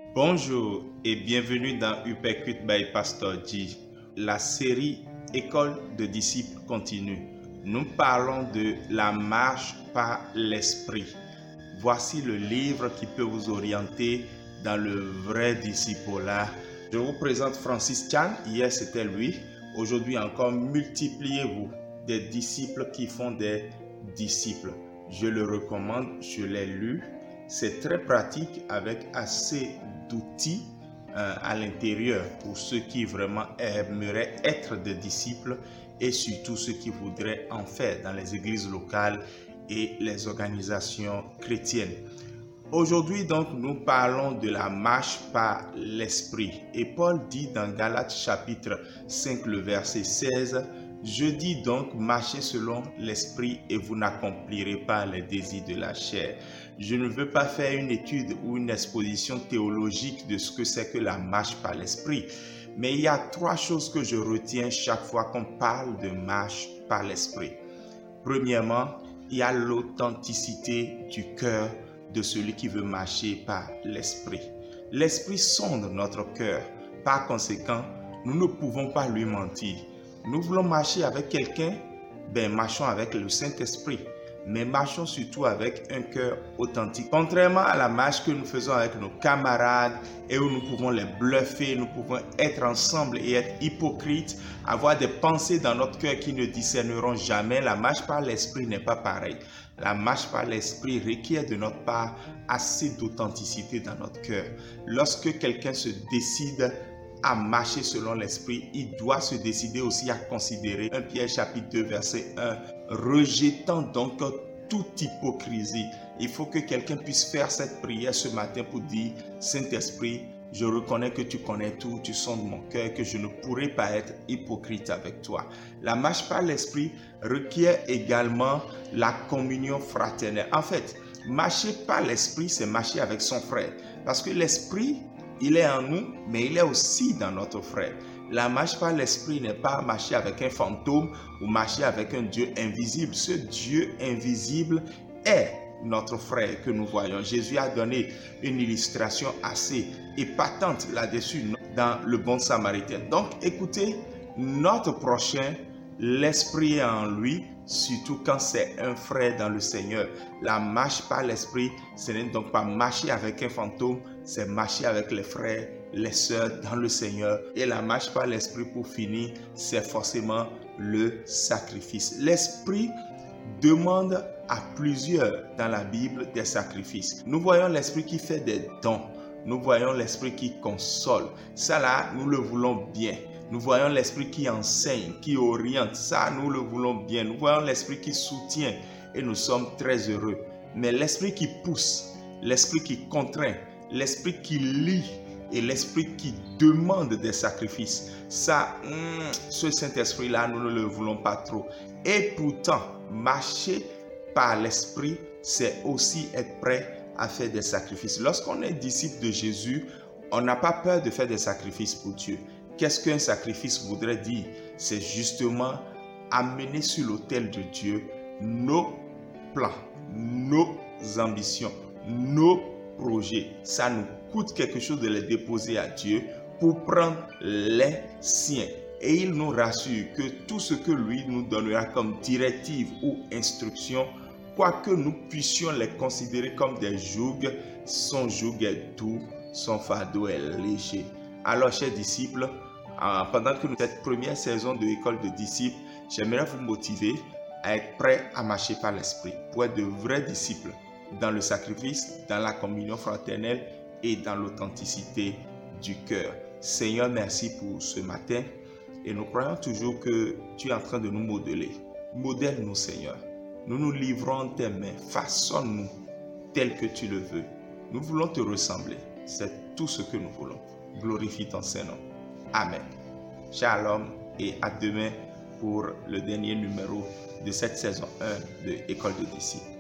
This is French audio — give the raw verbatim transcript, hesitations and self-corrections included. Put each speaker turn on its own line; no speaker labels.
Bonjour et bienvenue dans Uppercut by Pastor G. La série École de disciples continue. Nous parlons de la marche par l'esprit. Voici le livre qui peut vous orienter dans le vrai discipulat. Je vous présente Francis Chan. Hier c'était lui. Aujourd'hui encore, multipliez-vous des disciples qui font des disciples. Je le recommande, je l'ai lu. C'est très pratique avec assez d'outils euh, à l'intérieur pour ceux qui vraiment aimeraient être des disciples et surtout ceux qui voudraient en faire dans les églises locales et les organisations chrétiennes. Aujourd'hui donc nous parlons de la marche par l'esprit et Paul dit dans Galates chapitre cinq le verset seize: je dis donc, marchez selon l'esprit et vous n'accomplirez pas les désirs de la chair. Je ne veux pas faire une étude ou une exposition théologique de ce que c'est que la marche par l'esprit, mais il y a trois choses que je retiens chaque fois qu'on parle de marche par l'esprit. Premièrement, il y a l'authenticité du cœur de celui qui veut marcher par l'esprit. L'esprit sonde notre cœur. Par conséquent, nous ne pouvons pas lui mentir. Nous voulons marcher avec quelqu'un, ben marchons avec le Saint-Esprit, mais marchons surtout avec un cœur authentique. Contrairement à la marche que nous faisons avec nos camarades et où nous pouvons les bluffer, nous pouvons être ensemble et être hypocrites, avoir des pensées dans notre cœur qui ne discerneront jamais, la marche par l'Esprit n'est pas pareil. La marche par l'Esprit requiert de notre part assez d'authenticité dans notre cœur. Lorsque quelqu'un se décide à marcher selon l'esprit, il doit se décider aussi à considérer un Pierre chapitre deux verset un, rejetant donc toute hypocrisie. Il faut que quelqu'un puisse faire cette prière ce matin pour dire: Saint-Esprit, je reconnais que tu connais tout, tu sondes mon cœur, que je ne pourrai pas être hypocrite avec toi. La marche par l'esprit requiert également la communion fraternelle. En fait, marcher par l'esprit, c'est marcher avec son frère, parce que l'esprit, il est en nous, mais il est aussi dans notre frère. La marche par l'esprit n'est pas marcher avec un fantôme ou marcher avec un Dieu invisible. Ce Dieu invisible est notre frère que nous voyons. Jésus a donné une illustration assez épatante là-dessus dans le bon samaritain. Donc, écoutez, notre prochain, l'esprit est en lui, surtout quand c'est un frère dans le Seigneur. La marche par l'esprit, ce n'est donc pas marcher avec un fantôme, c'est marcher avec les frères, les sœurs dans le Seigneur. Et la marche par l'esprit, pour finir, c'est forcément le sacrifice. L'esprit demande à plusieurs dans la Bible des sacrifices. Nous voyons l'esprit qui fait des dons. Nous voyons l'esprit qui console. Ça là, nous le voulons bien. Nous voyons l'esprit qui enseigne, qui oriente. Ça, nous le voulons bien. Nous voyons l'esprit qui soutient et nous sommes très heureux. Mais l'esprit qui pousse, l'esprit qui contraint, l'esprit qui lie et l'esprit qui demande des sacrifices, ça, hmm, ce Saint-Esprit-là, nous ne le voulons pas trop. Et pourtant, marcher par l'esprit, c'est aussi être prêt à faire des sacrifices. Lorsqu'on est disciple de Jésus, on n'a pas peur de faire des sacrifices pour Dieu. Qu'est-ce qu'un sacrifice voudrait dire? C'est justement amener sur l'autel de Dieu nos plans, nos ambitions, nos projets. Ça nous coûte quelque chose de les déposer à Dieu pour prendre les siens. Et il nous rassure que tout ce que lui nous donnera comme directive ou instruction, quoique nous puissions les considérer comme des jougs, son joug est doux, son fardeau est léger. Alors, chers disciples, pendant que nous cette première saison de l'école de disciples, j'aimerais vous motiver à être prêt à marcher par l'esprit pour être de vrais disciples dans le sacrifice, dans la communion fraternelle et dans l'authenticité du cœur. Seigneur, merci pour ce matin et nous croyons toujours que tu es en train de nous modeler. Modèle-nous, Seigneur. Nous nous livrons en tes mains. Façonne-nous tel que tu le veux. Nous voulons te ressembler. C'est tout ce que nous voulons. Glorifie ton Saint-Nom. Amen. Shalom et à demain pour le dernier numéro de cette saison un de École de disciples.